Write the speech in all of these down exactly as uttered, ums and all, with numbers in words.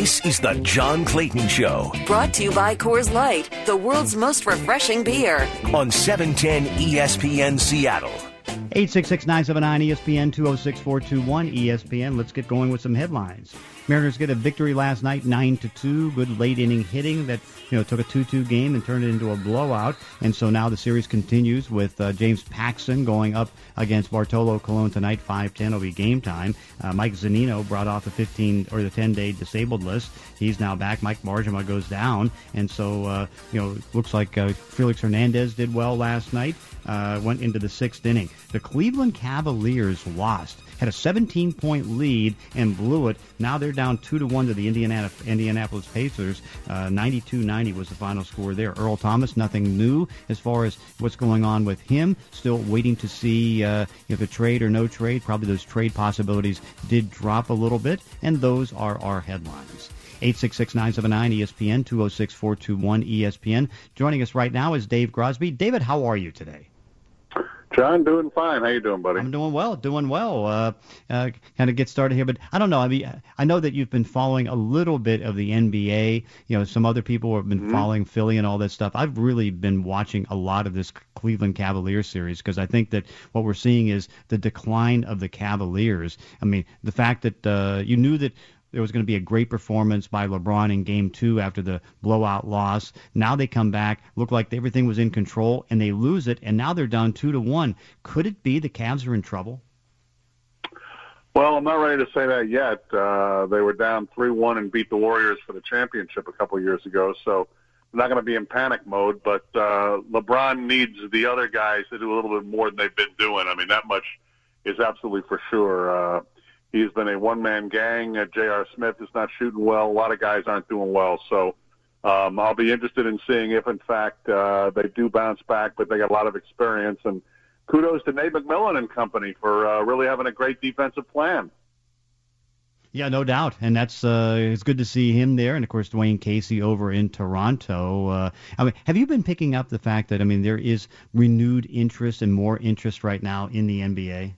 This is the John Clayton Show. Brought to you by Coors Light, the world's most refreshing beer. On seven ten E S P N Seattle. eight six six, nine seven nine, E S P N, two oh six, four two one, E S P N. Let's get going with some headlines. Mariners get a victory last night, nine to two. Good late-inning hitting that, you know, took a two two game and turned it into a blowout. And so now the series continues with uh, James Paxton going up against Bartolo Colon tonight, five ten. It'll be game time. Uh, Mike Zunino brought off the fifteen or the ten-day disabled list. He's now back. Mike Margema goes down. And so, uh, you know, looks like uh, Felix Hernandez did well last night. Uh, went into the sixth inning. The Cleveland Cavaliers lost, had a seventeen-point lead and blew it. Now they're down two to one to the Indiana, Indianapolis Pacers. Uh, ninety-two ninety was the final score there. Earl Thomas, nothing new as far as what's going on with him. Still waiting to see uh, if a trade or no trade. Probably those trade possibilities did drop a little bit, and those are our headlines. eight six six, nine seven nine, E S P N, two oh six, four two one, E S P N. Joining us right now is Dave Grosby. David, how are you today? John, doing fine. How you doing, buddy? I'm doing well, doing well. Uh, uh, kind of get started here, but I don't know. I mean, I know that you've been following a little bit of the N B A. You know, some other people have been mm-hmm. following Philly and all that stuff. I've really been watching a lot of this Cleveland Cavaliers series because I think that what we're seeing is the decline of the Cavaliers. I mean, the fact that uh, you knew that there was going to be a great performance by LeBron in Game Two after the blowout loss. Now they come back, look like everything was in control, and they lose it, and now they're down two to one. Could it be the Cavs are in trouble? Well, I'm not ready to say that yet. Uh, they were down three one and beat the Warriors for the championship a couple of years ago, so they're not going to be in panic mode. But uh, LeBron needs the other guys to do a little bit more than they've been doing. I mean, that much is absolutely for sure. Uh, He's been a one-man gang. Uh, J R. Smith is not shooting well. A lot of guys aren't doing well. So um, I'll be interested in seeing if, in fact, uh, they do bounce back, but they got a lot of experience. And kudos to Nate McMillan and company for uh, really having a great defensive plan. Yeah, no doubt. And that's uh, it's good to see him there. And, of course, Dwayne Casey over in Toronto. Uh, I mean, have you been picking up the fact that, I mean, there is renewed interest and more interest right now in the N B A?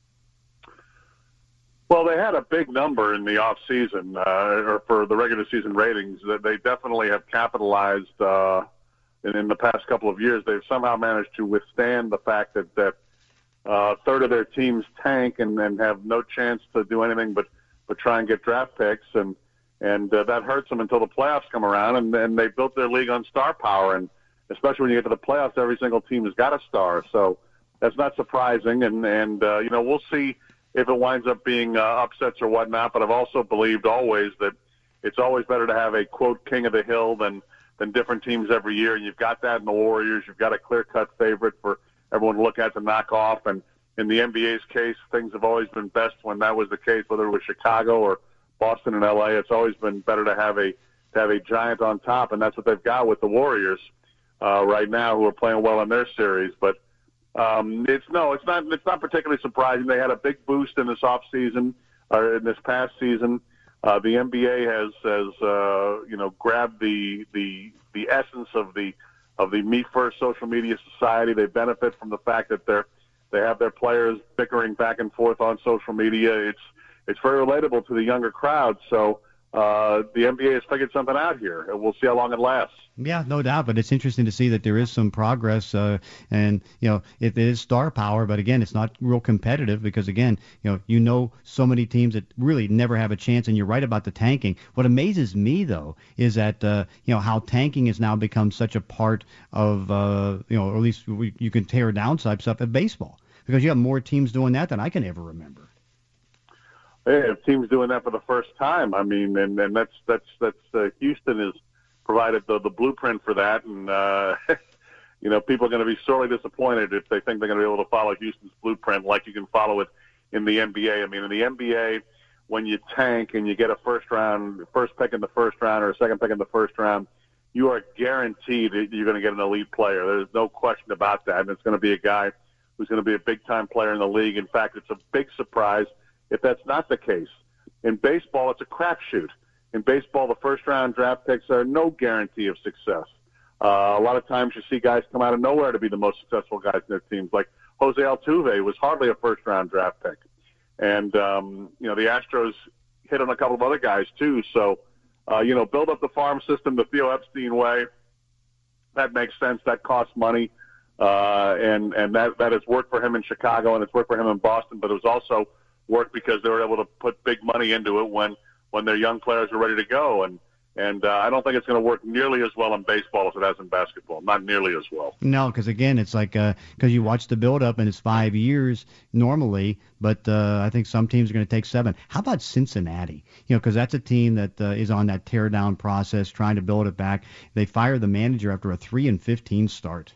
Well, they had a big number in the off season, uh, or for the regular season ratings. That they definitely have capitalized uh, in, in the past couple of years. They've somehow managed to withstand the fact that that uh, a third of their teams tank and, and have no chance to do anything but, but try and get draft picks, and and uh, that hurts them until the playoffs come around. And, and they built their league on star power, and especially when you get to the playoffs, every single team has got a star. So that's not surprising, and and uh, you know, we'll see if it winds up being uh, upsets or whatnot, but I've also believed always that it's always better to have a, quote, king of the hill than, than different teams every year, and you've got that in the Warriors. You've got a clear-cut favorite for everyone to look at to knock off, and in the N B A's case, things have always been best when that was the case, whether it was Chicago or Boston and L A. It's always been better to have a to have a giant on top, and that's what they've got with the Warriors uh, right now, who are playing well in their series, but Um, it's no, it's not. It's not particularly surprising. They had a big boost in this off season, or in this past season. Uh, the N B A has, has uh, you know, grabbed the the the essence of the of the me first social media society. They benefit from the fact that they're they have their players bickering back and forth on social media. It's it's very relatable to the younger crowd. So uh, the N B A has figured something out here, and we'll see how long it lasts. Yeah, no doubt, but it's interesting to see that there is some progress, uh, and you know it is star power, but again, it's not real competitive because again, you know, you know, so many teams that really never have a chance, and you're right about the tanking. What amazes me though is that uh, you know how tanking has now become such a part of uh, you know, or at least we, you can tear down type stuff at baseball because you have more teams doing that than I can ever remember. Yeah, teams doing that for the first time. I mean, and and that's that's that's uh, Houston is. Provided the, the blueprint for that, and uh, you know, people are going to be sorely disappointed if they think they're going to be able to follow Houston's blueprint like you can follow it in the N B A. I mean, in the N B A, when you tank and you get a first round, first pick in the first round or a second pick in the first round, you are guaranteed that you're going to get an elite player. There's no question about that, and it's going to be a guy who's going to be a big-time player in the league. In fact, it's a big surprise if that's not the case. In baseball, it's a crapshoot. In baseball, the first-round draft picks are no guarantee of success. Uh, a lot of times you see guys come out of nowhere to be the most successful guys in their teams. Like Jose Altuve was hardly a first-round draft pick. And, um, you know, the Astros hit on a couple of other guys, too. So Uh, you know, build up the farm system the Theo Epstein way. That makes sense. That costs money. Uh, and, and that, that has worked for him in Chicago, and it's worked for him in Boston, but it was also worked because they were able to put big money into it when, when their young players are ready to go. And, and uh, I don't think it's going to work nearly as well in baseball as it has in basketball. Not nearly as well. No, because, again, it's like because uh, you watch the build-up, and it's five years normally, but uh, I think some teams are going to take seven. How about Cincinnati? You know, because that's a team that uh, is on that tear-down process, trying to build it back. They fired the manager after a three and fifteen start.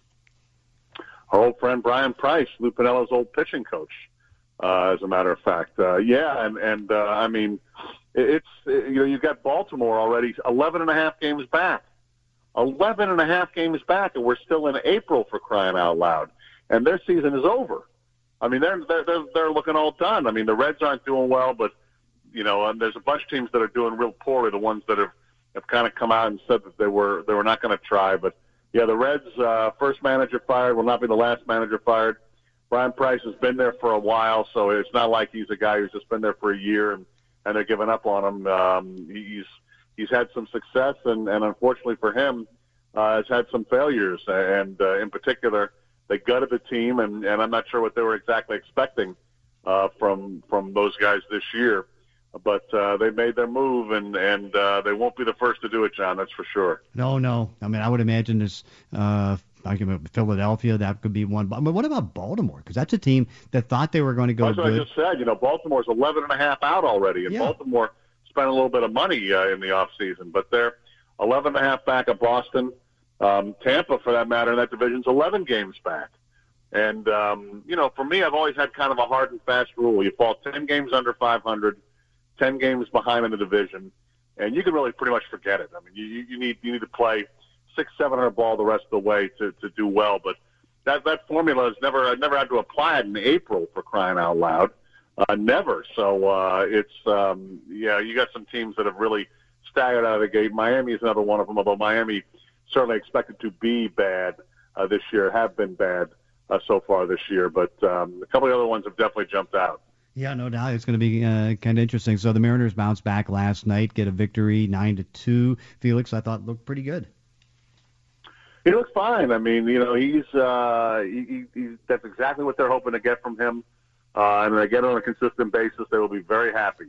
Our old friend Brian Price, Lou Piniello's old pitching coach, uh, as a matter of fact. Uh, yeah, and, and uh, I mean, it's, you know, you've got Baltimore already eleven and a half games back. eleven and a half games back, and we're still in April, for crying out loud. And their season is over. I mean, they're, they're, they're, they're looking all done. I mean, the Reds aren't doing well, but, you know, and there's a bunch of teams that are doing real poorly, the ones that have, have kind of come out and said that they were, they were not going to try. But, yeah, the Reds' uh, first manager fired will not be the last manager fired. Brian Price has been there for a while, so it's not like he's a guy who's just been there for a year and, and they're giving up on him. Um, he's he's had some success, and, and unfortunately for him, uh, has had some failures. And uh, in particular, they gutted the team, and, and I'm not sure what they were exactly expecting uh, from from those guys this year. But uh, they made their move, and, and uh, they won't be the first to do it, John, that's for sure. No, no. I mean, I would imagine there's uh, Philadelphia, that could be one. But what about Baltimore? Because that's a team that thought they were going to go that's good. That's what I just said. You know, Baltimore's eleven and a half out already, and yeah. Baltimore spent a little bit of money uh, in the offseason. But they're eleven and a half back of Boston. Um, Tampa, for that matter, in that division's eleven games back. And, um, you know, for me, I've always had kind of a hard and fast rule. You fall ten games under five hundred, ten games behind in the division, and you can really pretty much forget it. I mean, you, you need you need to play six, seven hundred ball the rest of the way to, to do well. But that that formula has never I never had to apply it in April, for crying out loud, uh, never. So uh, it's um, yeah, you got some teams that have really staggered out of the gate. Miami is another one of them, although Miami certainly expected to be bad uh, this year, have been bad uh, so far this year. But um, a couple of the other ones have definitely jumped out. Yeah, no doubt. It's going to be uh, kind of interesting. So the Mariners bounced back last night, get a victory, nine to two. Felix, I thought, looked pretty good. He looks fine. I mean, you know, he's uh, he, he, that's exactly what they're hoping to get from him. Uh, and they get it on a consistent basis, they will be very happy.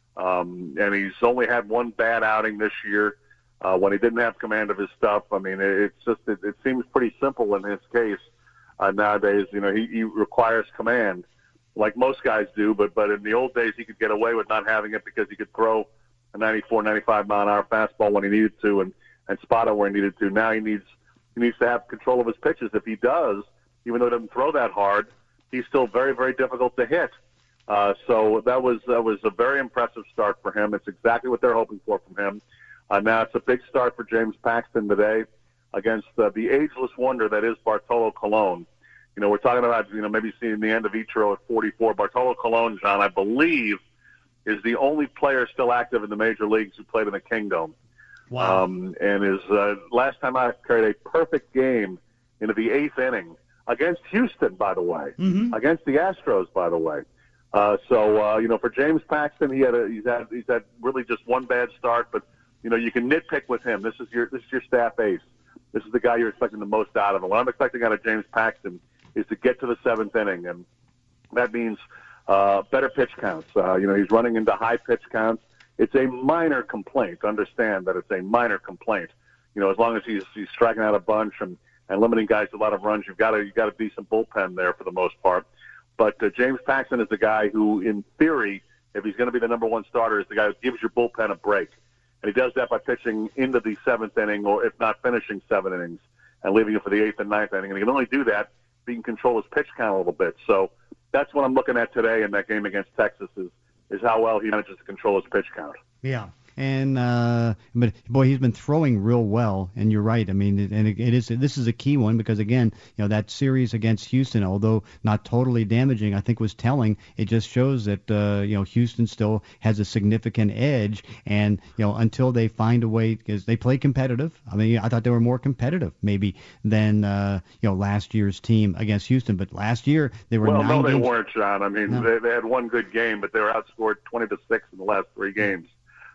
Um, and he's only had one bad outing this year uh, when he didn't have command of his stuff. I mean, it, it's just it, it seems pretty simple in his case uh, nowadays. You know, he, he requires command, like most guys do. But but in the old days, he could get away with not having it because he could throw a ninety-four, ninety-five mile an hour fastball when he needed to and, and spot it where he needed to. Now he needs he needs to have control of his pitches. If he does, even though he doesn't throw that hard, he's still very, very difficult to hit. Uh, so that was that was a very impressive start for him. It's exactly what they're hoping for from him. Uh, now it's a big start for James Paxton today against uh, the ageless wonder that is Bartolo Colon. You know, we're talking about, you know, maybe seeing the end of Ichiro at forty-four. Bartolo Colon, John, I believe, is the only player still active in the major leagues who played in the Kingdom. Wow. Um, and his uh, last time out carried a perfect game into the eighth inning against Houston, by the way, mm-hmm. against the Astros, by the way. Uh, so, uh, you know, for James Paxton, he had a, he's had he's had really just one bad start, but, you know, you can nitpick with him. This is your this is your staff ace. This is the guy you're expecting the most out of. And what I'm expecting out of James Paxton is to get to the seventh inning, and that means uh, better pitch counts. Uh, you know, he's running into high pitch counts. It's a minor complaint. Understand that it's a minor complaint. You know, as long as he's he's striking out a bunch and, and limiting guys to a lot of runs, you've got a you've got a decent bullpen there for the most part. But uh, James Paxton is the guy who, in theory, if he's going to be the number one starter, is the guy who gives your bullpen a break. And he does that by pitching into the seventh inning, or if not finishing seven innings, and leaving it for the eighth and ninth inning. And he can only do that if he can control his pitch count a little bit. So that's what I'm looking at today in that game against Texas is, is how well he manages to control his pitch count. Yeah. And uh, but boy, he's been throwing real well, and you're right. I mean, it, and it, it is this is a key one because again, you know, that series against Houston, although not totally damaging, I think was telling. It just shows that uh, you know Houston still has a significant edge, and you know until they find a way, because they play competitive. I mean, I thought they were more competitive maybe than uh, you know last year's team against Houston, but last year they were well, nine no, they games... weren't, John. I mean, no. they, they had one good game, but they were outscored twenty to six in the last three games.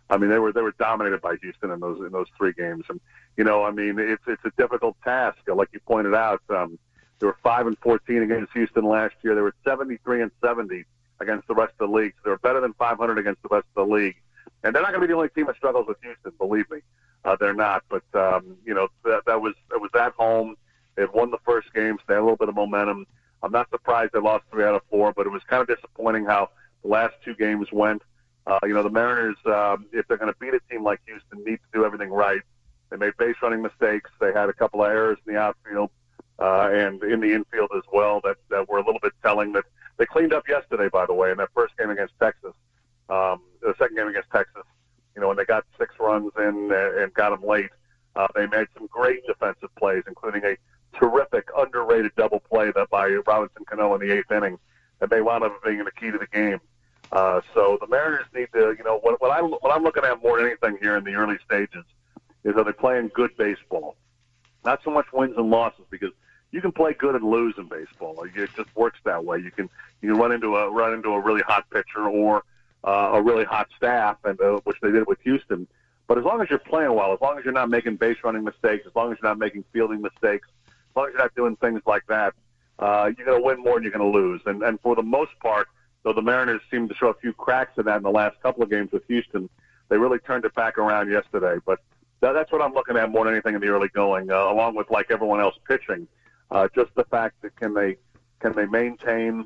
I mean, they were they were dominated by Houston in those in those three games, and you know, I mean, it's it's a difficult task, like you pointed out. Um, they were five and fourteen against Houston last year. They were seventy-three and seventy against the rest of the league. So they were better than five hundred against the rest of the league, and they're not going to be the only team that struggles with Houston. Believe me, uh, they're not. But um, you know, that, that was it was at home. They had won the first game, so they had a little bit of momentum. I'm not surprised they lost three out of four, but it was kind of disappointing how the last two games went. Uh, you know, the Mariners, uh, if they're going to beat a team like Houston, need to do everything right. They made base running mistakes. They had a couple of errors in the outfield uh, and in the infield as well that, that were a little bit telling. That they cleaned up yesterday, by the way, in that first game against Texas, um, the second game against Texas. You know, when they got six runs in and got them late, uh, they made some great defensive plays, including a terrific, underrated double play that by Robinson Cano in the eighth inning that may wound up being the key to the game. Uh, so the Mariners need to, you know, what, what, I, what I'm looking at more than anything here in the early stages is are they playing good baseball? Not so much wins and losses, because you can play good and lose in baseball. It just works that way. You can you can run into a run into a really hot pitcher or uh, a really hot staff, and uh, which they did with Houston. But as long as you're playing well, as long as you're not making base running mistakes, as long as you're not making fielding mistakes, as long as you're not doing things like that, uh, you're going to win more than you're going to lose. And and for the most part, though the Mariners seemed to show a few cracks in that in the last couple of games with Houston, they really turned it back around yesterday. But that, that's what I'm looking at more than anything in the early going, uh, along with like everyone else pitching. Uh, just the fact that can they can they maintain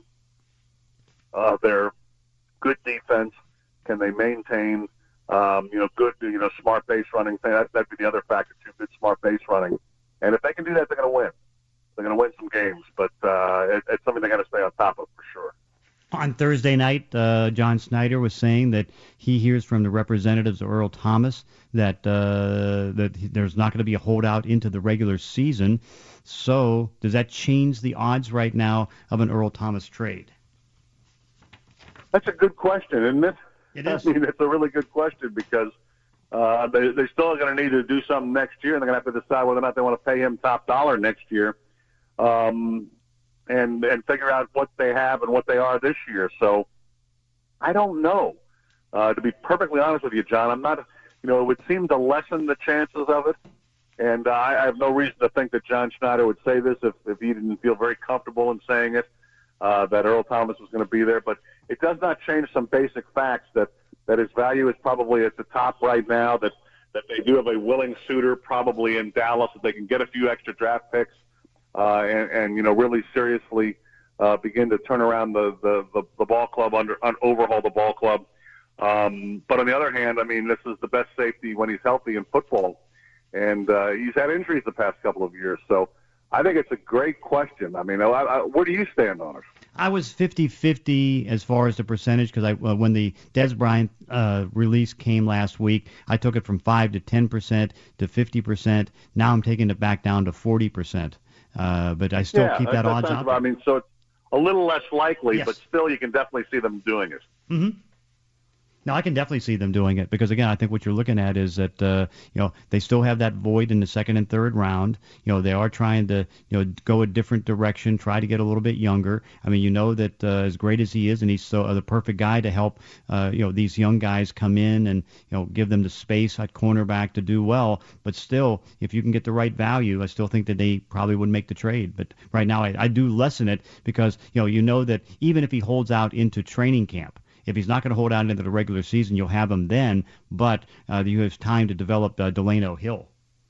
uh, their good defense? Can they maintain um, you know good you know smart base running? That that'd be the other factor too. Good smart base running, and if they can do that, they're going to win. They're going to win some games, but uh, it, it's something they got to stay on top of for sure. On Thursday night, uh, John Schneider was saying that he hears from the representatives of Earl Thomas that uh, that there's not going to be a holdout into the regular season. So does that change the odds right now of an Earl Thomas trade? That's a good question, isn't it? It is. I mean, it's a really good question because uh, they, they're still going to need to do something next year, and they're going to have to decide whether or not they want to pay him top dollar next year. Um, and and figure out what they have and what they are this year. So I don't know. Uh, to be perfectly honest with you, John, I'm not, you know, it would seem to lessen the chances of it. And uh, I, I have no reason to think that John Schneider would say this if, if he didn't feel very comfortable in saying it, uh, that Earl Thomas was going to be there. But it does not change some basic facts that, that his value is probably at the top right now, that, that they do have a willing suitor probably in Dallas, that they can get a few extra draft picks. Uh, and, and, you know, really seriously uh, begin to turn around the, the, the, the ball club, under, un, overhaul the ball club. Um, but on the other hand, I mean, this is the best safety when he's healthy in football. And uh, he's had injuries the past couple of years. So I think it's a great question. I mean, I, I, where do you stand on it? I was fifty-fifty as far as the percentage because I uh, when the Dez Bryant uh, release came last week, I took it from five to ten percent to fifty percent. Now I'm taking it back down to forty percent. Uh, but I still yeah, keep that, that odds out. I mean, so it's a little less likely, yes. but still you can definitely see them doing it. Mm-hmm. No, I can definitely see them doing it because, again, I think what you're looking at is that, uh, you know, they still have that void in the second and third round. You know, they are trying to, you know, go a different direction, try to get a little bit younger. I mean, you know that uh, as great as he is, and he's so uh, the perfect guy to help, uh, you know, these young guys come in and, you know, give them the space at cornerback to do well. But still, if you can get the right value, I still think that they probably would make the trade. But right now, I, I do lessen it because, you know, you know that even if he holds out into training camp, if he's not going to hold out into the regular season, you'll have him then, but uh, you have time to develop uh, Delano Hill.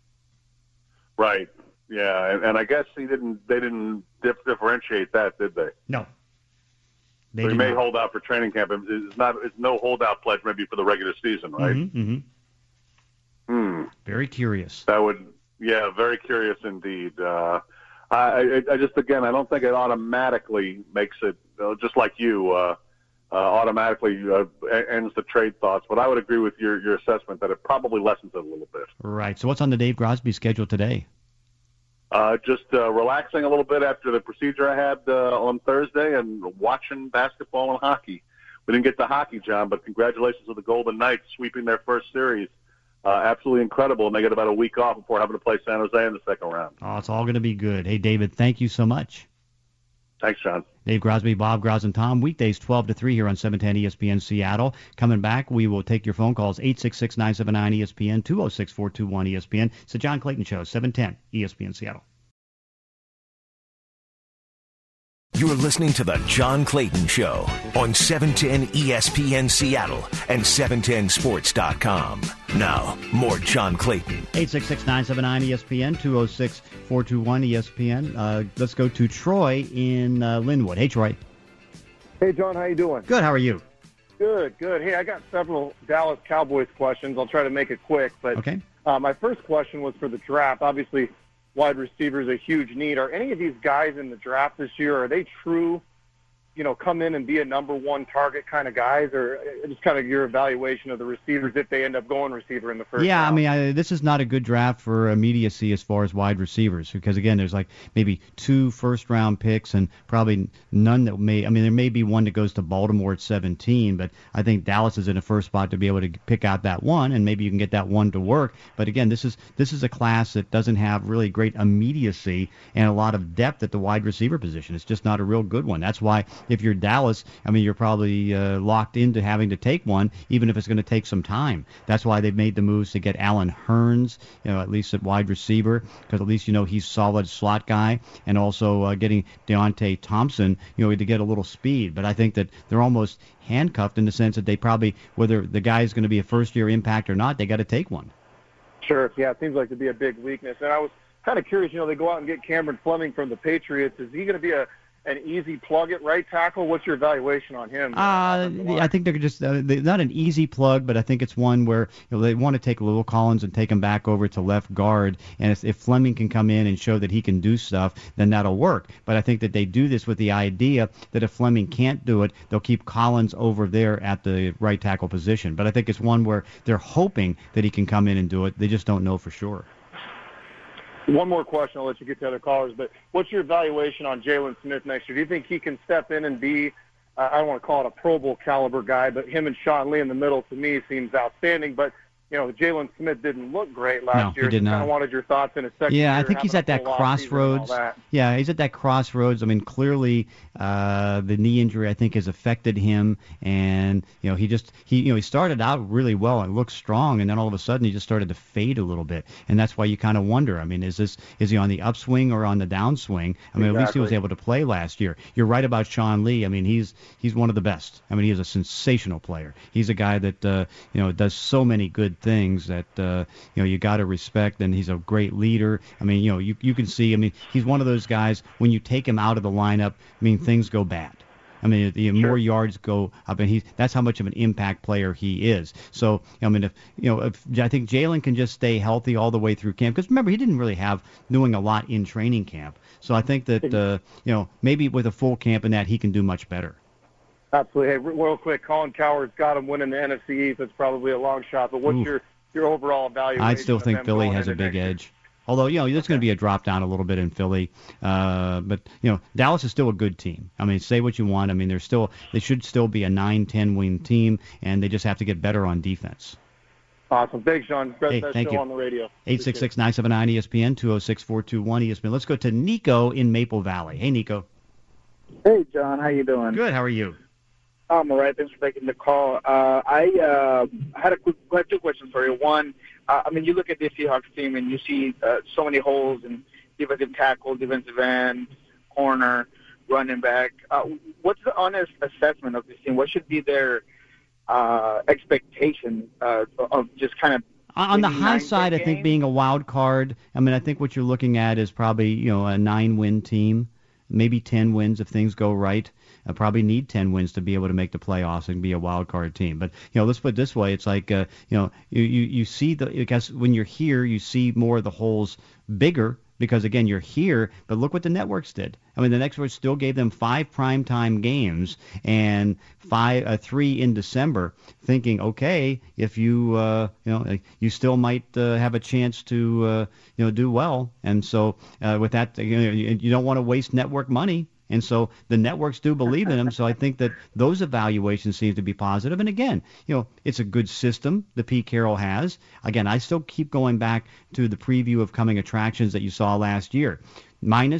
Right. Yeah, and, and I guess he didn't. They didn't dif- differentiate that, did they? No. They so he may not. hold out for training camp. It's not. It's no holdout pledge, maybe for the regular season, right? Mm-hmm, mm-hmm. Hmm. Very curious. That would. Yeah, very curious indeed. Uh, I, I, I just again, I don't think it automatically makes it. Uh, just like you. Uh, Uh, automatically uh, ends the trade thoughts. But I would agree with your, your assessment that it probably lessens it a little bit. Right. So what's on the Dave Grosby schedule today? Uh, just uh, relaxing a little bit after the procedure I had uh, on Thursday and watching basketball and hockey. We didn't get to hockey, John, but congratulations to the Golden Knights sweeping their first series. Uh, absolutely incredible. And they get about a week off before having to play San Jose in the second round. Oh, it's all going to be good. Hey, David, thank you so much. Thanks, John. Dave Grosby, Bob Gros, and Tom, weekdays twelve to three here on seven ten E S P N Seattle. Coming back, we will take your phone calls, eight six six, nine seven nine, E S P N, two oh six, four two one, E S P N. It's the John Clayton Show, seven ten E S P N Seattle. You're listening to the John Clayton Show on seven ten E S P N Seattle and seven ten sports dot com. Now, more John Clayton. eight six six, nine seven nine, E S P N, two oh six, four two one, E S P N. Uh, let's go to Troy in uh, Linwood. Hey, Troy. Hey, John, how you doing? Good, how are you? Good, good. Hey, I got several Dallas Cowboys questions. I'll try to make it quick. But Okay. uh, my first question was for the draft. Obviously, wide receiver is a huge need. Are any of these guys in the draft this year, are they true, you know, come in and be a number one target kind of guys, or just kind of your evaluation of the receivers if they end up going receiver in the first Yeah, round? I mean, I, this is not a good draft for immediacy as far as wide receivers because, again, there's like maybe two first-round picks and probably none that may – I mean, there may be one that goes to Baltimore at seventeen, but I think Dallas is in a first spot to be able to pick out that one, and maybe you can get that one to work. But, again, this is this is a class that doesn't have really great immediacy and a lot of depth at the wide receiver position. It's just not a real good one. That's why if you're Dallas, I mean, you're probably uh, locked into having to take one, even if it's going to take some time. That's why they've made the moves to get Alan Hearns, you know, at least at wide receiver, because at least you know he's solid slot guy, and also uh, getting Deontay Thompson, you know, to get a little speed. But I think that they're almost handcuffed in the sense that they probably, whether the guy is going to be a first-year impact or not, they got to take one. Sure. Yeah, it seems like to be a big weakness. And I was kind of curious, you know, they go out and get Cameron Fleming from the Patriots. Is he going to be a an easy plug at right tackle? What's your evaluation on him? Uh, I think they're just uh, they, not an easy plug, but I think it's one where you know, they want to take Lil Collins and take him back over to left guard. And if, if Fleming can come in and show that he can do stuff, then that'll work. But I think that they do this with the idea that if Fleming can't do it, they'll keep Collins over there at the right tackle position. But I think it's one where they're hoping that he can come in and do it. They just don't know for sure. One more question, I'll let you get to other callers, but what's your evaluation on Jalen Smith next year? Do you think he can step in and be, uh, I don't want to call it a Pro Bowl caliber guy, but him and Sean Lee in the middle to me seems outstanding, but you know, Jalen Smith didn't look great last no, year. He did so not. kind of wanted your thoughts in a second. Yeah, year, I think he's at that crossroads. That. Yeah, he's at that crossroads. I mean, clearly uh, the knee injury I think has affected him, and you know he just he you know he started out really well and looked strong, and then all of a sudden he just started to fade a little bit, and that's why you kind of wonder. I mean, is this is he on the upswing or on the downswing? I mean, exactly. At least he was able to play last year. You're right about Sean Lee. I mean, he's he's one of the best. I mean, he is a sensational player. He's a guy that uh, you know does so many good things that. Uh, you know, you got to respect, and he's a great leader. I mean, you know, you you can see. I mean, he's one of those guys. When you take him out of the lineup, I mean, things go bad. I mean, the Sure. more yards go up, and he's that's how much of an impact player he is. So, I mean, if you know, if I think Jalen can just stay healthy all the way through camp, because remember, he didn't really have doing a lot in training camp. So I think that uh, you know, maybe with a full camp and that, he can do much better. Absolutely. Hey, real quick, Colin Cowherd's got him winning the N F C East. That's probably a long shot, but what's Oof. your your overall evaluation? I still of think them Philly going has a into big next year? edge. Although, you know, there's going to be a drop down a little bit in Philly. Uh, but, you know, Dallas is still a good team. I mean, say what you want. I mean, they're still they should still be a nine ten win team, and they just have to get better on defense. Awesome. Thanks, Sean. Best, Hey, best thank show you. on the radio. eight six six, nine seven nine, E S P N, two oh six, four two one, E S P N. Let's go to Nico in Maple Valley. Hey, Nico. Hey, John. How you doing? Good. How are you? I'm all right. Thanks for taking the call. Uh, I uh, had a quick, I had two questions for you. One, uh, I mean, you look at this Seahawks team and you see uh, so many holes in defensive tackle, defensive end, corner, running back. Uh, what's the honest assessment of this team? What should be their uh, expectation uh, of just kind of On the winning high nine, side, ten I think games? being a wild card, I mean, I think what you're looking at is probably, you know, a nine-win team, maybe ten wins if things go right. I probably need ten wins to be able to make the playoffs and be a wild card team. But, you know, let's put it this way. It's like, uh, you know, you, you, you see the, I guess when you're here, you see more of the holes bigger because, again, you're here. But look what the networks did. I mean, the networks still gave them five primetime games and five, uh, three in December, thinking, okay, if you, uh, you know, you still might uh, have a chance to, uh, you know, do well. And so uh, with that, you know, you, you don't want to waste network money. And so the networks do believe in them. So I think that those evaluations seem to be positive. And again, you know, it's a good system that Pete Carroll has. Again, I still keep going back to the preview of coming attractions that you saw last year. Minus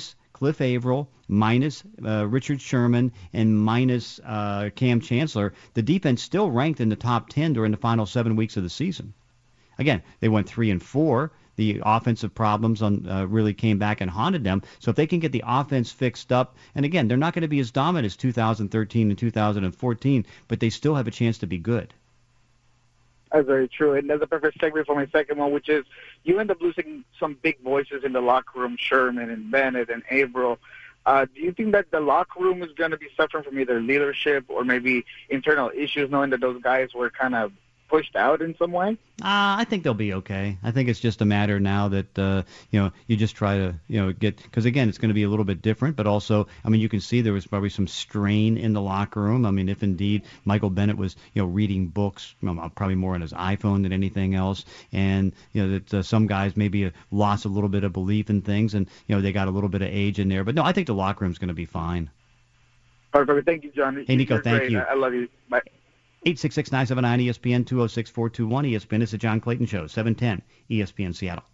Cliff Averill, minus uh, Richard Sherman, and minus uh, Cam Chancellor, the defense still ranked in the top ten during the final seven weeks of the season. Again, they went three and four. The offensive problems on uh, really came back and haunted them. So if they can get the offense fixed up, and again, they're not going to be as dominant as two thousand thirteen and two thousand fourteen, but they still have a chance to be good. That's very true. And that's a perfect segue for my second one, which is you end up losing some big voices in the locker room, Sherman and Bennett and Averill. Uh, do you think that the locker room is going to be suffering from either leadership or maybe internal issues, knowing that those guys were kind of pushed out in some way? Uh, I think they'll be okay. I think it's just a matter now that, uh, you know, you just try to, you know, get, because again, it's going to be a little bit different, but also, I mean, you can see there was probably some strain in the locker room. I mean, if indeed Michael Bennett was, you know, reading books, you know, probably more on his iPhone than anything else, and, you know, that uh, some guys maybe lost a little bit of belief in things, and, you know, they got a little bit of age in there. But no, I think the locker room's going to be fine. Perfect. Thank you, John. Hey, Nico, You're thank great. you. I love you. Bye. eight six six, nine seven nine, E S P N, two oh six, four two one, E S P N. It's the John Clayton Show, seven ten E S P N Seattle.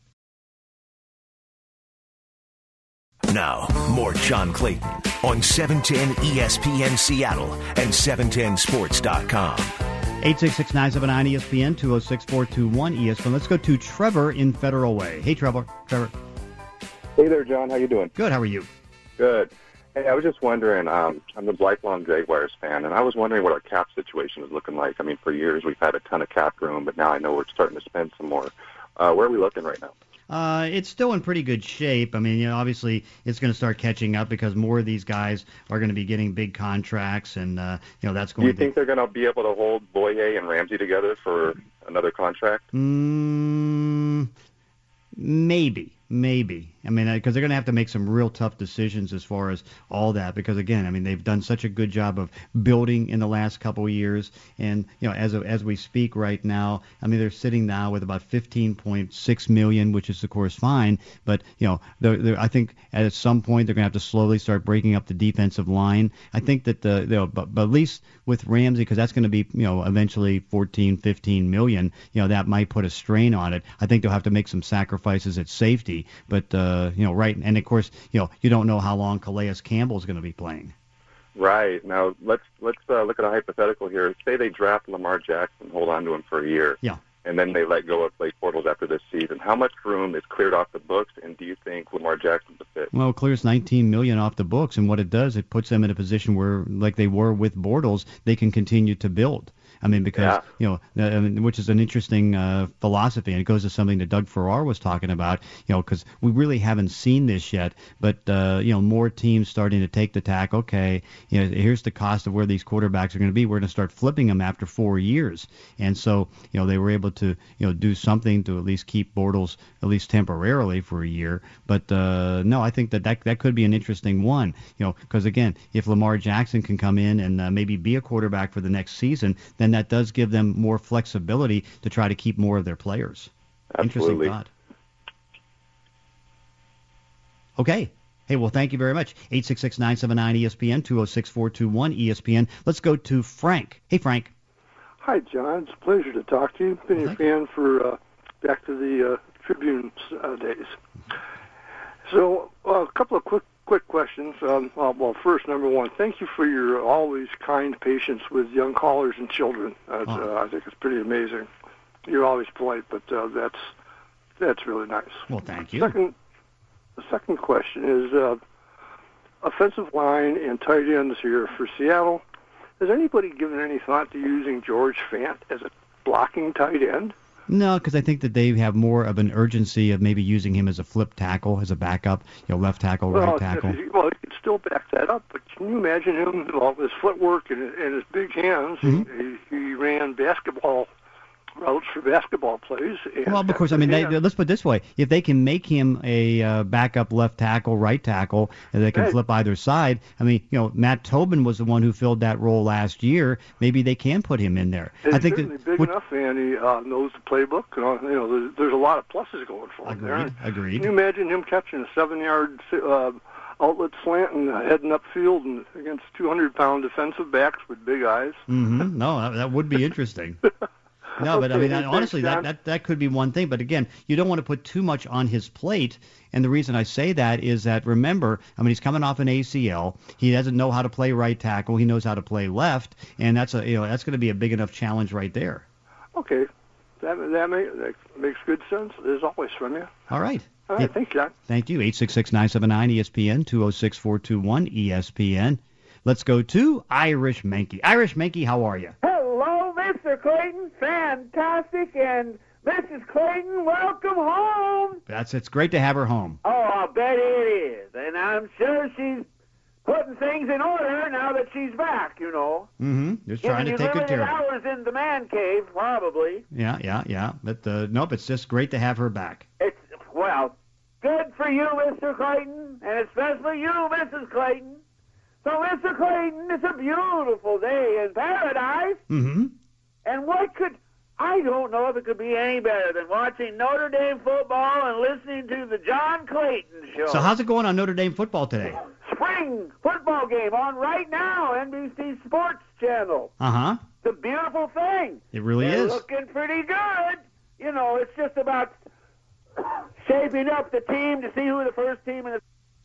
Now, more John Clayton on seven ten E S P N Seattle and seven ten sports dot com. eight six six, nine seven nine, E S P N, two oh six, four two one, E S P N. Let's go to Trevor in Federal Way. Hey, Trevor. Trevor. Hey there, John. How you doing? Good. How are you? Good. Hey, I was just wondering, um, I'm a lifelong Jaguars fan, and I was wondering what our cap situation is looking like. I mean, for years we've had a ton of cap room, but now I know we're starting to spend some more. Uh, where are we looking right now? Uh, it's still in pretty good shape. I mean, you know, obviously it's going to start catching up because more of these guys are going to be getting big contracts, and uh, you know that's going. Do you to... think they're going to be able to hold Boye and Ramsey together for another contract? Mm, maybe. Maybe. I mean, because they're going to have to make some real tough decisions as far as all that. Because again, I mean, they've done such a good job of building in the last couple of years, and you know, as as we speak right now, I mean, they're sitting now with about fifteen point six million, which is of course fine. But you know, they're, they're, I think at some point they're going to have to slowly start breaking up the defensive line. I think that the, you know, but, but at least with Ramsey, because that's going to be, you know, eventually fourteen, fifteen million. You know, that might put a strain on it. I think they'll have to make some sacrifices at safety. But, uh, you know, right. And, of course, you know, you don't know how long Calais Campbell is going to be playing. Right. Now, let's let's uh, look at a hypothetical here. Say they draft Lamar Jackson, hold on to him for a year. Yeah. And then they let go of Blake Bortles after this season. How much room is cleared off the books, and do you think Lamar Jackson's a fit? Well, it clears nineteen million dollars off the books, and what it does, it puts them in a position where, like they were with Bortles, they can continue to build. I mean, because, yeah. you know, I mean, which is an interesting uh, philosophy, and it goes to something that Doug Farrar was talking about, you know, because we really haven't seen this yet, but, uh, you know, more teams starting to take the tack, okay, you know, here's the cost of where these quarterbacks are going to be. We're going to start flipping them after four years. And so, you know, they were able to, you know, do something to at least keep Bortles at least temporarily for a year. But, uh, no, I think that, that that could be an interesting one, you know, because, again, if Lamar Jackson can come in and uh, maybe be a quarterback for the next season, then that does give them more flexibility to try to keep more of their players. Absolutely. Interesting thought. Okay. Hey, well, thank you very much. eight six six, nine seven nine, E S P N, two oh six, four two one, E S P N. Let's go to Frank. Hey, Frank. Hi, John. It's a pleasure to talk to you. Been your fan for uh, back to the uh, Tribune uh, days. So uh, a couple of quick Quick questions. Um, well, well, first, number one, thank you for your always kind patience with young callers and children. Uh, oh. uh, I think it's pretty amazing. You're always polite, but uh, that's that's really nice. Well, thank you. Second, the second question is uh, offensive line and tight ends here for Seattle. Has anybody given any thought to using George Fant as a blocking tight end? No, because I think that they have more of an urgency of maybe using him as a flip tackle, as a backup, you know, left tackle, well, right tackle. He, well, he could still back that up, but can you imagine him, well, with his footwork and, and his big hands, mm-hmm. he, he ran basketball routes for basketball plays. And well, of course, I mean, they, let's put it this way. If they can make him a uh, backup left tackle, right tackle, and they can right. flip either side, I mean, you know, Matt Tobin was the one who filled that role last year. Maybe they can put him in there. He's I think certainly that, big what, enough, and he uh, knows the playbook. And, you know, there's, there's a lot of pluses going for him agreed, there. Agreed. Can you imagine him catching a seven-yard uh, outlet slant and heading upfield and against two hundred pound defensive backs with big eyes? Mm-hmm. No, that, that would be interesting. No, but I Okay, mean, thanks, honestly, that, John. that that could be one thing. But again, you don't want to put too much on his plate. And the reason I say that is that, remember, I mean, he's coming off an A C L. He doesn't know how to play right tackle. He knows how to play left, and that's a you know that's going to be a big enough challenge right there. Okay, that that, make, that makes good sense. As always from you. All right. All right, thanks, John. Thank you. eight six six, nine seven nine, E S P N, two oh six, four two one, E S P N. Let's go to Irish Mankey. Irish Mankey, how are you? Hello, Mister Clayton. Fantastic. And Missus Clayton, welcome home. That's It's great to have her home. Oh, I bet it is. And I'm sure she's putting things in order now that she's back, you know. Mm-hmm. Just trying to Giving you take good care limited of her. hours in the man cave, probably. Yeah, yeah, yeah. But uh, nope, it's just great to have her back. It's, well, good for you, Mister Clayton, and especially you, Missus Clayton. So, Mister Clayton, it's a beautiful day in paradise. Mm-hmm. And what could, I don't know if it could be any better than watching Notre Dame football and listening to the John Clayton Show. So how's it going on Notre Dame football today? Spring football game on right now, N B C Sports Channel. Uh-huh. It's a beautiful thing. It really They're is. looking pretty good. You know, it's just about shaping up the team to see who the first team in the...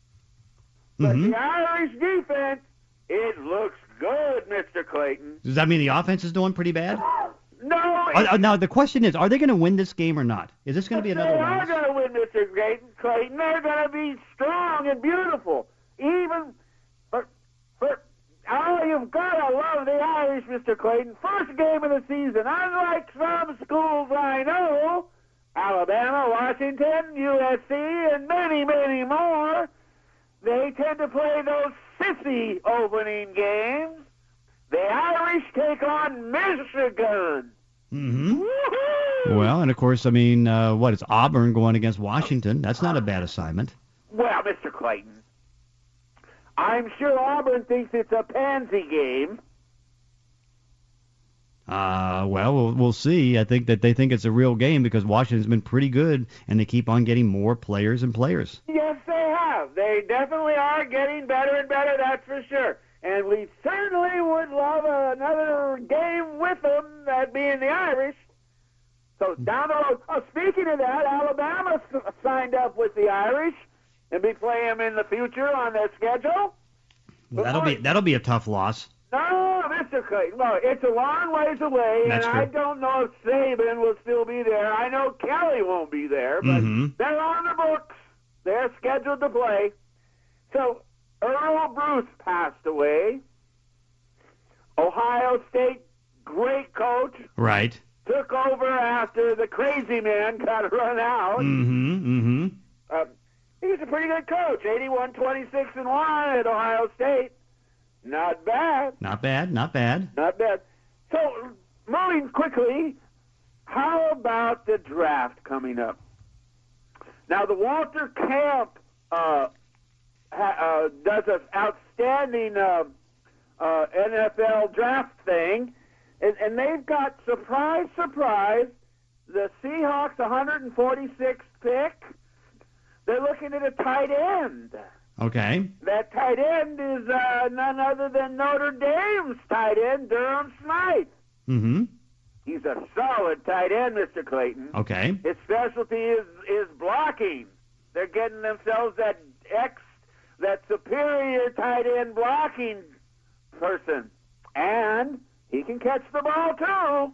But Mm-hmm. the Irish defense, it looks good, Mister Clayton. Does that mean the offense is doing pretty bad? No, Uh, uh, now, the question is, are they going to win this game or not? Is this going to be another They are loss? going to win, Mister Clayton. Clayton. They're going to be strong and beautiful. Even for, for oh, you've got to love the Irish, Mister Clayton. First game of the season. Unlike some schools I know, Alabama, Washington, U S C, and many, many more, they tend to play those sissy opening games. The Irish take on Michigan. Mm-hmm. Woo-hoo! Well, and of course, I mean, uh, what, it's Auburn going against Washington. That's not a bad assignment. Well, Mister Clayton, I'm sure Auburn thinks it's a pansy game. Uh, well, well, we'll see. I think that they think it's a real game because Washington's been pretty good, and they keep on getting more players and players. Yes, they have. They definitely are getting better and better, that's for sure. And we certainly would love another game with them, that being the Irish. So down the road, oh, speaking of that, Alabama s- signed up with the Irish and be playing them in the future on their schedule. Well, that'll be that'll be a tough loss. No, Mister Clayton, no, it's a long ways away, That's and true. I don't know if Saban will still be there. I know Kelly won't be there, but Mhm. they're on the books. They're scheduled to play. So Earl Bruce passed away. Ohio State, great coach, Right. took over after the crazy man got run out. Mm-hmm. Mm-hmm. Um, he was a pretty good coach, eighty-one twenty-six and one at Ohio State. Not bad. Not bad. Not bad. Not bad. So, moving quickly, how about the draft coming up? Now, the Walter Camp uh, ha, uh, does an outstanding uh, uh, N F L draft thing, and, and they've got, surprise, surprise, the Seahawks one hundred forty-sixth pick. They're looking at a tight end. Okay. That tight end is uh, none other than Notre Dame's tight end, Durham Smythe. Mm-hmm. He's a solid tight end, Mister Clayton. Okay. His specialty is is blocking. They're getting themselves that ex, that superior tight end blocking person, and he can catch the ball too.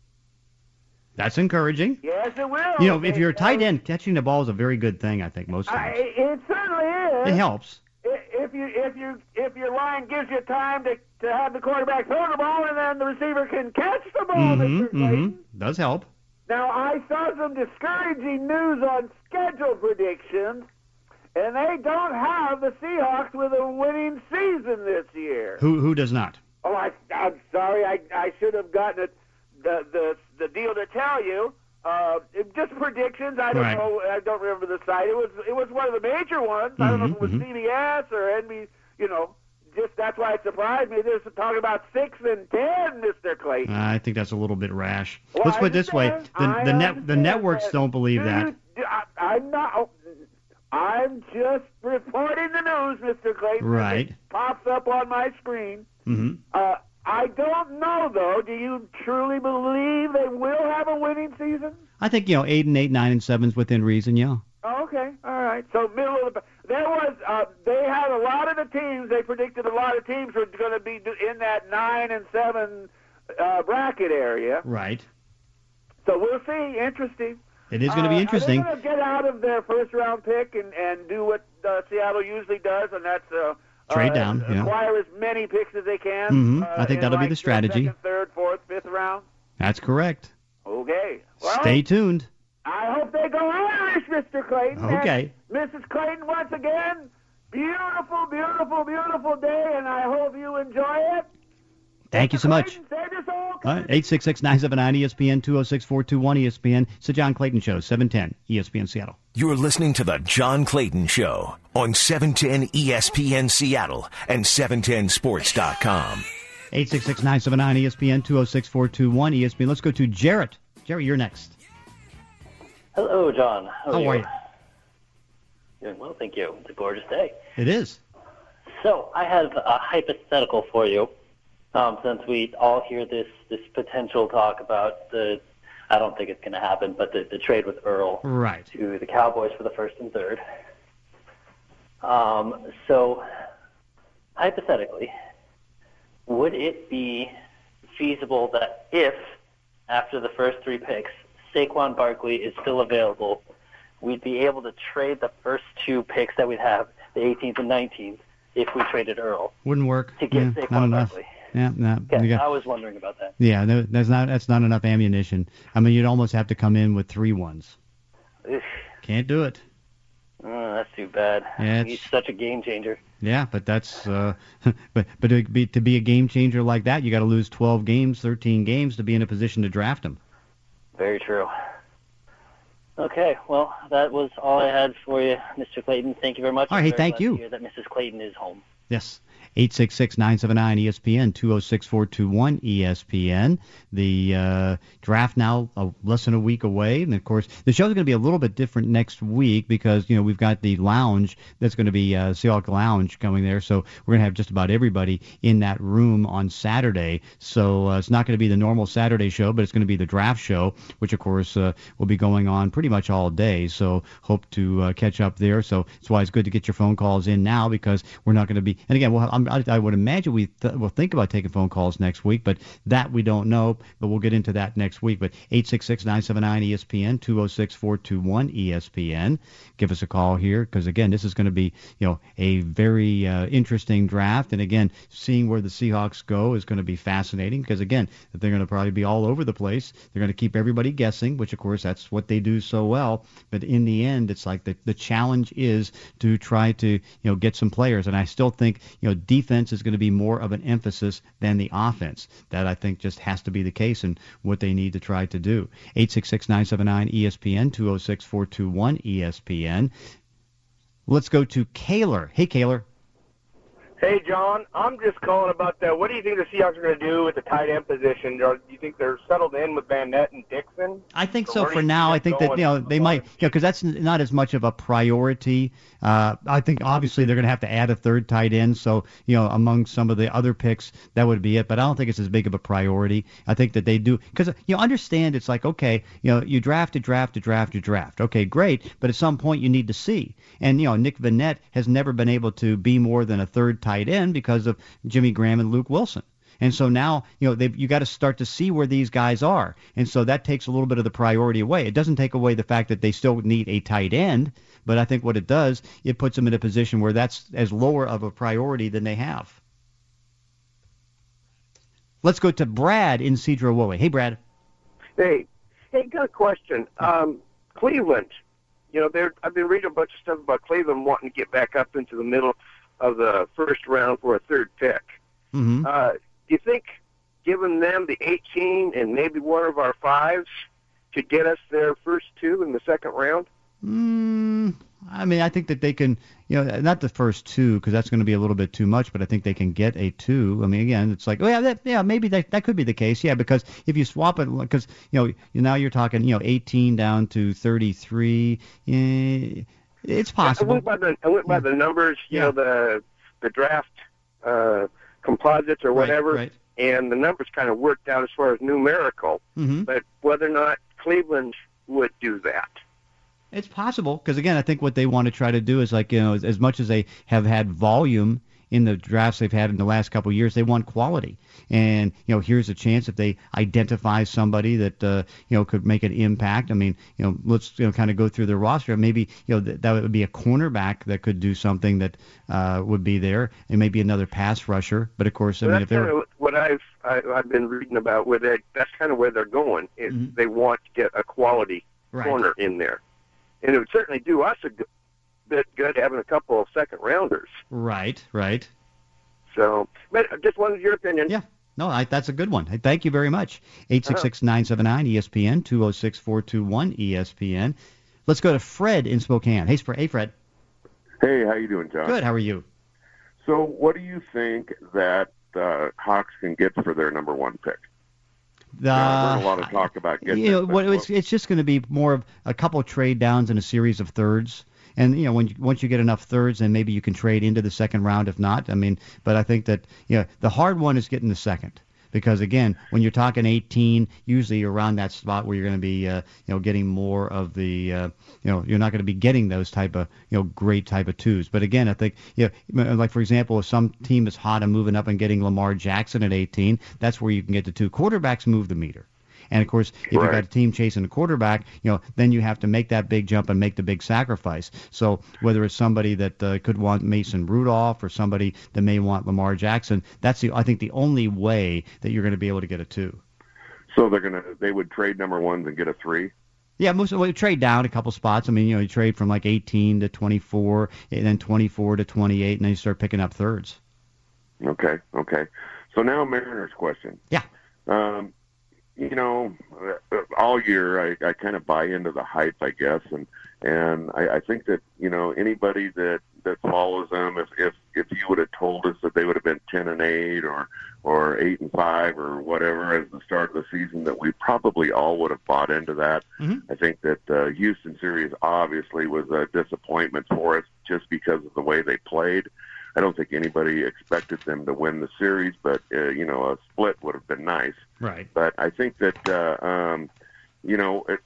That's encouraging. Yes, it will. You know, if It- you're a tight end, catching the ball is a very good thing, I think, most I, times. it certainly is. It helps. If you if you if your line gives you time to to have the quarterback throw the ball and then the receiver can catch the ball, Mm-hmm. Mister Clayton. Mm-hmm. Does help. Now I saw some discouraging news on schedule predictions, and they don't have the Seahawks with a winning season this year. Who who does not? Oh, I I'm sorry, I I should have gotten it the the the deal to tell you. Uh, it, just predictions. I don't Right. know. I don't remember the site. It was it was one of the major ones. I don't know if it was Mhm, C B S or N B C. You know, just that's why it surprised me. They're talking about six and ten, Mister Clayton. I think that's a little bit rash. Well, Let's I put it this way: understand. the I the net the understand networks that. don't believe Do that. you- do- I, I'm not. oh, I'm just reporting the news, Mister Clayton. Right. It pops up on my screen. Mm-hmm. Uh, I don't know, though. Do you truly believe they will have a winning season? I think, you know, eight and eight, nine and seven's within reason, yeah. Oh, okay, all right. So middle of the there was uh, they had a lot of the teams. They predicted a lot of teams were going to be in that nine and seven uh, bracket area. Right. So we'll see. Interesting. It is going to be interesting. Uh, are they going to get out of their first round pick and and do what uh, Seattle usually does, and that's uh, trade uh, down, yeah. acquire as many picks as they can. Mm-hmm. Uh, I think that'll like be the strategy. Second, third, fourth, fifth round. That's correct. Okay. Well, stay tuned. I hope they go Irish, Mister Clayton. Okay. And Missus Clayton, once again, beautiful, beautiful, beautiful day, and I hope you enjoy it. Thank you so much. Save your soul. All right, eight six six, nine seven nine, E S P N, two oh six, four two one, E S P N. It's the John Clayton Show, seven ten, E S P N Seattle. You're listening to the John Clayton Show on seven ten E S P N Seattle and seven ten sports dot com. eight six six, nine seven nine, E S P N, two oh six, four two one, E S P N. Let's go to Jarrett. Jarrett, you're next. Hello, John. How, How are, are you? you? Doing well, thank you. It's a gorgeous day. It is. So I have a hypothetical for you. Um, since we all hear this this potential talk about the, I don't think it's going to happen, but the, the trade with Earl right. to the Cowboys for the first and third. Um, so hypothetically, would it be feasible that if after the first three picks, Saquon Barkley is still available, we'd be able to trade the first two picks that we'd have, the eighteenth and nineteenth, if we traded Earl? Wouldn't work. To get yeah, Saquon not enough. Barkley. Yeah, no. Okay, got, I was wondering about that. Yeah, no, that's not that's not enough ammunition. I mean, you'd almost have to come in with three ones. Ugh. Can't do it. Oh, that's too bad. Yeah, He's such a game changer. Yeah, but that's uh, but but to be, to be a game changer like that, you got to lose twelve games, thirteen games to be in a position to draft him. Very true. Okay, well, that was all I had for you, Mister Clayton. Thank you very much. All right, hey, I'm very thank glad you. to hear that Missus Clayton is home. Yes. eight six six, nine seven nine, E S P N, two oh six, four two one, E S P N. The uh, draft now uh, less than a week away. And, of course, the show's going to be a little bit different next week because, you know, we've got the lounge that's going to be uh, Seahawk Lounge coming there. So we're going to have just about everybody in that room on Saturday. So uh, it's not going to be the normal Saturday show, but it's going to be the draft show, which, of course, uh, will be going on pretty much all day. So hope to uh, catch up there. So it's why it's good to get your phone calls in now because we're not going to be – and, again, we'll have, I'm I, I would imagine we th- we'll think about taking phone calls next week, but that we don't know. But we'll get into that next week. But eight six six, nine seven nine, E S P N, two oh six, four two one, E S P N. Give us a call here because, again, this is going to be, you know, a very uh, interesting draft. And, again, seeing where the Seahawks go is going to be fascinating because, again, they're going to probably be all over the place. They're going to keep everybody guessing, which, of course, that's what they do so well. But in the end, it's like the, the challenge is to try to, you know, get some players. And I still think, you know, defense is going to be more of an emphasis than the offense. That, I think, just has to be the case and what they need to try to do. eight six six, nine seven nine, E S P N, two oh six, four two one, E S P N. Let's go to Kaler. Hey, Kaler. Hey, John. I'm just calling about that. What do you think the Seahawks are going to do with the tight end position? Do you think they're settled in with Van Ness and Dixon? I think Or so where do for you now. I see think it that, going? you know, they might, you know, because that's n- not as much of a priority. Uh, I think obviously they're going to have to add a third tight end. So, you know, among some of the other picks, that would be it. But I don't think it's as big of a priority. I think that they do, because, you know, understand it's like, okay, you know, you draft, a draft, a draft, a draft. Okay, great. But at some point you need to see. And, you know, Nick Vannett has never been able to be more than a third tight end because of Jimmy Graham and Luke Wilson. And so now, you know, you got to start to see where these guys are. And so that takes a little bit of the priority away. It doesn't take away the fact that they still need a tight end, but I think what it does, it puts them in a position where that's as lower of a priority than they have. Let's go to Brad in Sedro-Woolley. Hey, Brad. Hey. Hey, got a question. Um, Cleveland, you know, they're, I've been reading a bunch of stuff about Cleveland wanting to get back up into the middle of the first round for a third pick. Mm-hmm. Uh, do you think giving them the eighteen and maybe one of our fives could get us their first two in the second round? Mm, I mean, I think that they can, you know, not the first two because that's going to be a little bit too much, but I think they can get a two. I mean, again, it's like, oh, yeah, that, yeah, maybe that, that could be the case. Yeah, because if you swap it, because, you know, now you're talking, you know, eighteen down to thirty-three. Eh, it's possible. I went by the, I went by the numbers, you Yeah. know, the the draft uh, composites or Right, whatever. right. and the numbers kind of worked out as far as numerical. Mm-hmm. But whether or not Cleveland would do that. It's possible because, again, I think what they want to try to do is, like, you know, as, as much as they have had volume in the drafts they've had in the last couple of years, they want quality. And, you know, here's a chance if they identify somebody that, uh, you know, could make an impact. I mean, you know, let's, you know, kind of go through their roster. Maybe, you know, th- that would be a cornerback that could do something that uh, would be there, and maybe another pass rusher. But, of course, I Well, mean, if that's they're... kind of what I've I, I've been reading about. Where they that's kind of where they're going. Is Mm-hmm. they want to get a quality Right. corner in there, and it would certainly do us a good, bit good having a couple of second rounders. Right, right. So, but I just wanted your opinion. Yeah. No, I, that's a good one. I thank you very much. eight six six, nine seven nine, E S P N, two oh six, four two one, E S P N. Let's go to Fred in Spokane. Hey, Fred. Hey, Fred. Hey, how you doing, John? Good. How are you? So what do you think that uh, Hawks can get for their number one pick? The, you know, I've heard a lot of talk about getting you know, it, but what, it's, it's just going to be more of a couple of trade downs and a series of thirds. And, you know, when you, once you get enough thirds, then maybe you can trade into the second round. If not, I mean, but I think that, you know, the hard one is getting the second. Because, again, when you're talking eighteen, usually you're around that spot where you're going to be, uh, you know, getting more of the, uh, you know, you're not going to be getting those type of, you know, great type of twos. But, again, I think, you know, like, for example, if some team is hot and moving up and getting Lamar Jackson at eighteen, that's where you can get the two. Quarterbacks move the meter. And, of course, if Right. you've got a team chasing a quarterback, you know, then you have to make that big jump and make the big sacrifice. So whether it's somebody that uh, could want Mason Rudolph or somebody that may want Lamar Jackson, that's, the I think, the only way that you're going to be able to get a two. So they're gonna they would trade number ones and get a three. Yeah, most of well, you trade down a couple spots. I mean, you know, you trade from like eighteen to twenty-four, and then twenty-four to twenty-eight, and then you start picking up thirds. Okay, okay. So now Mariners question. Yeah. Um, you know, uh, all year I, I kind of buy into the hype, I guess, and and I, I think that you know anybody that, that follows them, if if if you would have told us that they would have been ten and eight or or eight and five or whatever as the start of the season, that we probably all would have bought into that. Mm-hmm. I think that uh, Houston series obviously was a disappointment for us just because of the way they played. I don't think anybody expected them to win the series, but, uh, you know, a split would have been nice. Right. But I think that, uh, um, you know, it,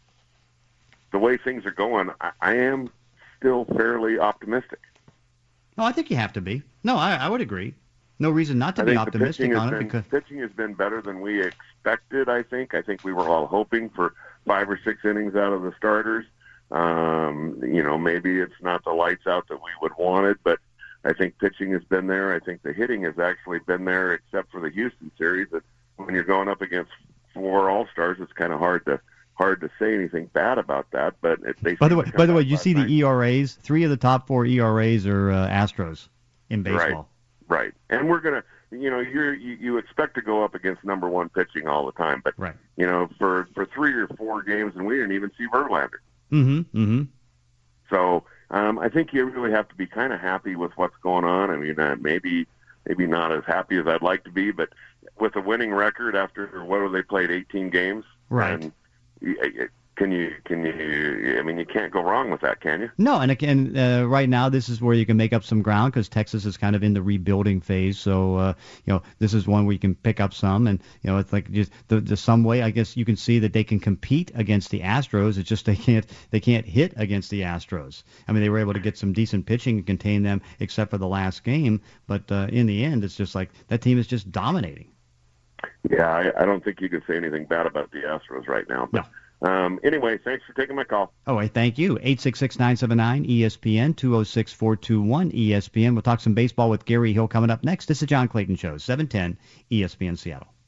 the way things are going, I, I am still fairly optimistic. No, I think you have to be. No, I, I would agree. No reason not to I be think the optimistic pitching has on it been, because pitching has been better than we expected, I think. I think we were all hoping for five or six innings out of the starters. Um, you know, maybe it's not the lights out that we would want it, but I think pitching has been there. I think the hitting has actually been there, except for the Houston series. That when you're going up against four All-Stars, it's kind of hard to hard to say anything bad about that. But it, they By the seem way, to come by the way, out you last see the night. E R As. Three of the top four E R As are uh, Astros in baseball. Right, right. And we're gonna, you know, you're, you you expect to go up against number one pitching all the time, but Right. you know, for for three or four games, and we didn't even see Verlander. Mm-hmm. Mm-hmm. So um, I think you really have to be kind of happy with what's going on. I mean, uh, maybe maybe not as happy as I'd like to be, but with a winning record after what have they played eighteen games, Right. And y- y- can you can you? I mean, you can't go wrong with that, can you? No, and again, uh, right now this is where you can make up some ground because Texas is kind of in the rebuilding phase. So uh, you know, this is one where you can pick up some, and you know, it's like just the, the some way I guess you can see that they can compete against the Astros. It's just they can't they can't hit against the Astros. I mean, they were able to get some decent pitching and contain them, except for the last game. But uh, in the end, it's just like that team is just dominating. Yeah, I, I don't think you can say anything bad about the Astros right now. But um, anyway, thanks for taking my call. Oh, I thank you. eight six six, nine seven nine, E S P N, two oh six, four two one, E S P N. We'll talk some baseball with Gary Hill coming up next. This is the John Clayton Show, seven ten E S P N Seattle.